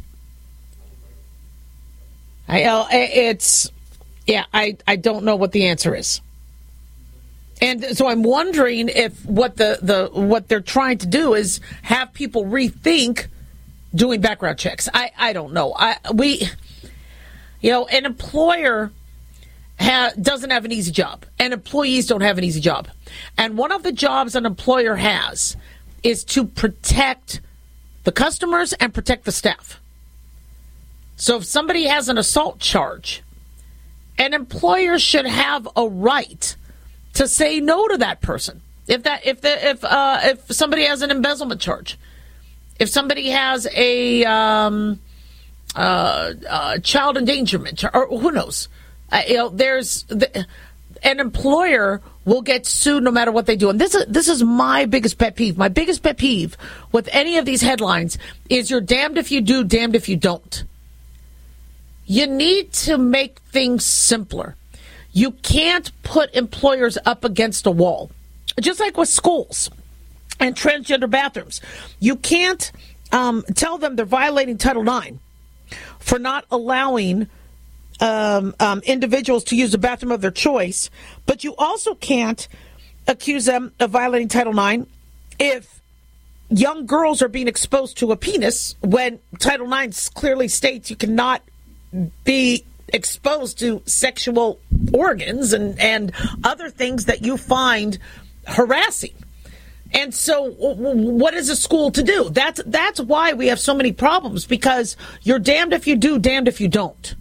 Speaker 4: I, uh, it's, yeah, I, I don't know what the answer is. And so I'm wondering if what the, the what they're trying to do is have people rethink doing background checks. I, I don't know. I we, you know, an employer ha, doesn't have an easy job, and employees don't have an easy job. And one of the jobs an employer has is to protect the customers and protect the staff. So if somebody has an assault charge, an employer should have a right to say no to that person. If that, if the, if uh, if somebody has an embezzlement charge, if somebody has a um, uh, uh, child endangerment, char- or who knows, uh, you know, there's the, an employer will get sued no matter what they do. And this is this is my biggest pet peeve. My biggest pet peeve with any of these headlines is you're damned if you do, damned if you don't. You need to make things simpler. You can't put employers up against a wall. Just like with schools and transgender bathrooms. You can't um, tell them they're violating Title nine for not allowing um, um, individuals to use the bathroom of their choice, but you also can't accuse them of violating Title nine if young girls are being exposed to a penis when Title nine clearly states you cannot be exposed to sexual organs and, and other things that you find harassing. And so what is a school to do? That's that's why we have so many problems, because you're damned if you do, damned if you don't.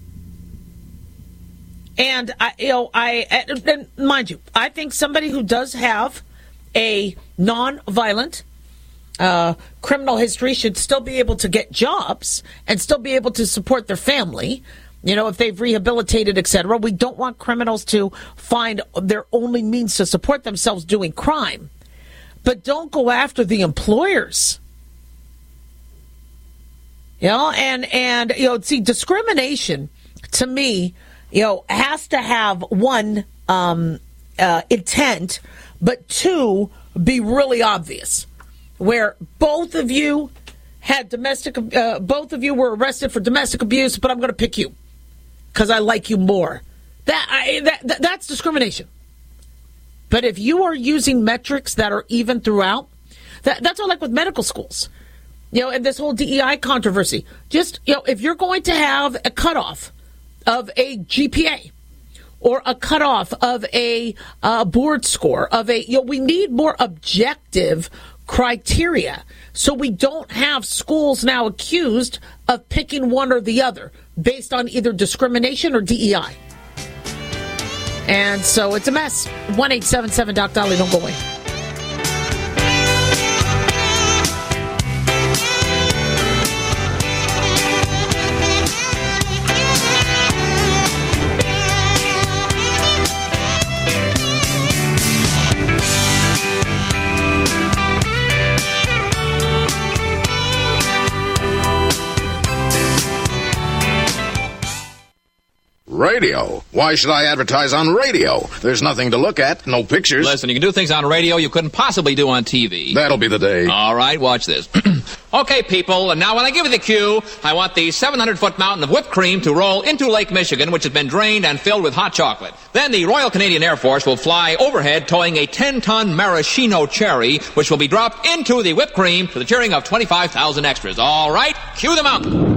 Speaker 4: And I, you know, I and mind you, I think somebody who does have a non-violent uh, criminal history should still be able to get jobs and still be able to support their family. You know, if they've rehabilitated, et cetera. We don't want criminals to find their only means to support themselves doing crime. But don't go after the employers. You know, and, and you know, see, discrimination, to me, you know, has to have, one, um, uh, intent, but two, be really obvious. Where both of you had domestic, uh, both of you were arrested for domestic abuse, but I'm going to pick you because I like you more. That, I, that, that that's discrimination. But if you are using metrics that are even throughout, that, that's all like with medical schools. You know, and this whole D E I controversy. Just, you know, if you're going to have a cutoff of a G P A or a cutoff of a uh, board score, of a, you know, we need more objective criteria so we don't have schools now accused of picking one or the other based on either discrimination or D E I. And so it's a mess. one eight seven seven Doc Dolly, don't go away.
Speaker 16: Radio? Why should I advertise on radio? There's nothing to look at, no pictures.
Speaker 17: Listen, you can do things on radio you couldn't possibly do on T V.
Speaker 16: That'll be the day.
Speaker 17: All right, watch this. Okay, people, and now when I give you the cue, I want the seven hundred foot mountain of whipped cream to roll into Lake Michigan, which has been drained and filled with hot chocolate. Then the Royal Canadian Air Force will fly overhead towing a ten ton maraschino cherry, which will be dropped into the whipped cream to the cheering of twenty-five thousand extras. All right, cue the mountain.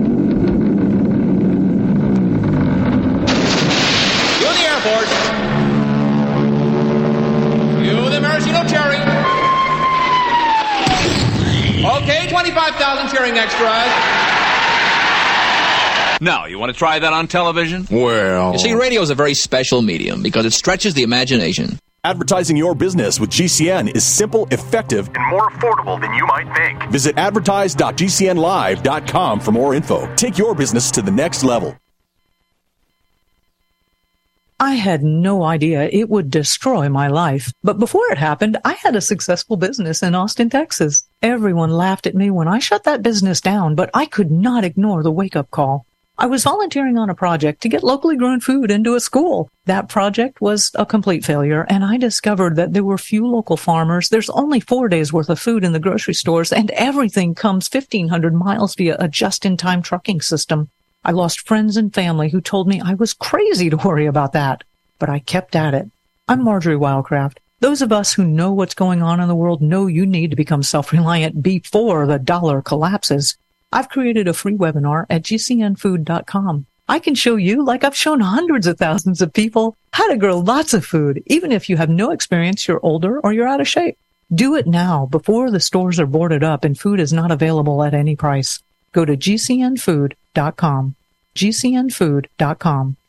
Speaker 17: Airport. Cue the maraschino cherry. Okay, twenty-five thousand cheering extras.
Speaker 18: Now, you want to try that on television?
Speaker 16: Well...
Speaker 17: You see, radio is a very special medium because it stretches the imagination.
Speaker 19: Advertising your business with G C N is simple, effective, and more affordable than you might think. Visit advertise dot g c n live dot com for more info. Take your business to the next level.
Speaker 20: I had no idea it would destroy my life. But before it happened, I had a successful business in Austin, Texas. Everyone laughed at me when I shut that business down, but I could not ignore the wake-up call. I was volunteering on a project to get locally grown food into a school. That project was a complete failure, and I discovered that there were few local farmers. There's only four days worth of food in the grocery stores, and everything comes fifteen hundred miles via a just-in-time trucking system. I lost friends and family who told me I was crazy to worry about that, but I kept at it. I'm Marjorie Wildcraft. Those of us who know what's going on in the world know you need to become self-reliant before the dollar collapses. I've created a free webinar at G C N food dot com. I can show you, like I've shown hundreds of thousands of people, how to grow lots of food, even if you have no experience, you're older, or you're out of shape. Do it now, before the stores are boarded up and food is not available at any price. Go to G C N food dot com. G C N food dot com.